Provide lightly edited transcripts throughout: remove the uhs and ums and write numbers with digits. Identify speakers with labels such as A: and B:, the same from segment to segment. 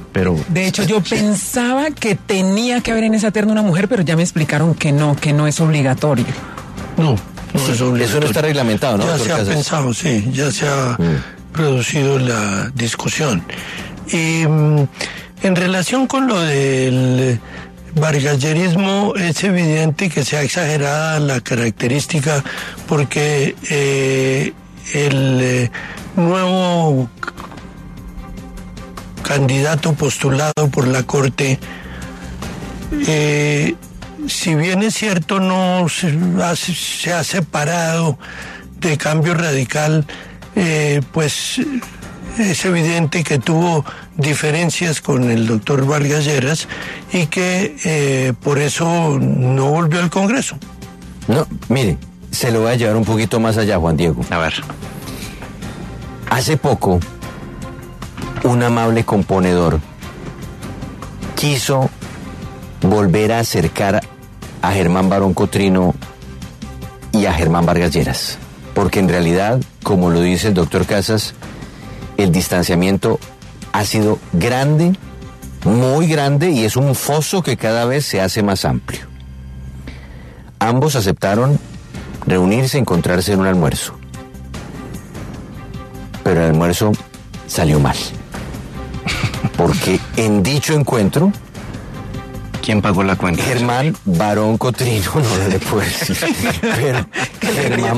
A: pero...
B: De hecho, yo pensaba que tenía que haber en esa terna una mujer, pero ya me explicaron que no es obligatorio.
C: No es obligatorio.
A: Eso no está reglamentado, ¿no?
C: Ya se ha pensado, sí, ya se ha producido la discusión. Y en relación con lo del vargallerismo, es evidente que se ha exagerado la característica porque el nuevo candidato postulado por la Corte, si bien es cierto no se ha separado de Cambio Radical, pues es evidente que tuvo diferencias con el doctor Vargas Lleras y que por eso no volvió al Congreso.
A: No, mire, se lo voy a llevar un poquito más allá, Juan Diego.
D: A ver.
A: Hace poco, un amable componedor quiso volver a acercar a Germán Barón Cotrino y a Germán Vargas Lleras, porque en realidad, como lo dice el doctor Casas, el distanciamiento ha sido grande, muy grande, y es un foso que cada vez se hace más amplio. Ambos aceptaron reunirse, encontrarse en un almuerzo, pero el almuerzo salió mal, porque en dicho encuentro,
D: ¿quién pagó la cuenta?
A: Germán Barón Cotrino, no le puedo decir, pero Germán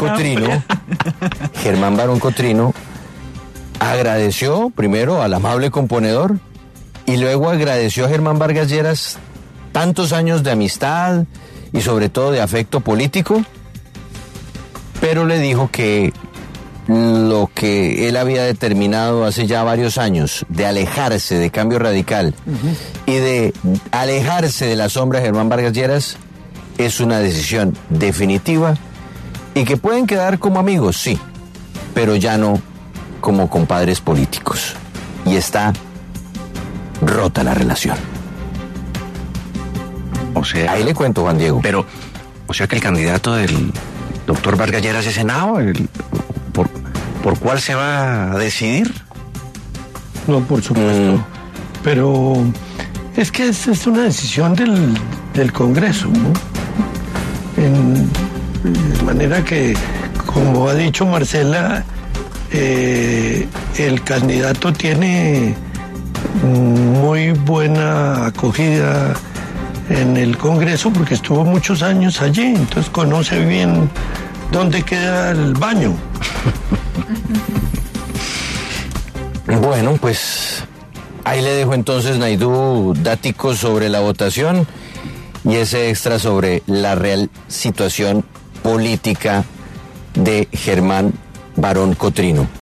A: Barón Cotrino agradeció primero al amable componedor y luego agradeció a Germán Vargas Lleras tantos años de amistad y sobre todo de afecto político, pero le dijo que lo que él había determinado hace ya varios años de alejarse de Cambio Radical y de alejarse de la sombra de Germán Vargas Lleras es una decisión definitiva y que pueden quedar como amigos, sí, pero ya no como compadres políticos. Y está rota la relación.
D: O sea...
A: Ahí le cuento, Juan Diego.
D: Pero, o sea que el candidato del doctor Vargas Lleras es Henao, ¿por cuál se va a decidir?
C: No, por supuesto. Pero es que es una decisión del Congreso, ¿no? De manera que, como ha dicho Marcela, el candidato tiene muy buena acogida en el Congreso porque estuvo muchos años allí, entonces conoce bien dónde queda el baño.
A: Bueno, pues ahí le dejo entonces, Naidú, dáticos sobre la votación y ese extra sobre la real situación política de Germán Barón Cotrino.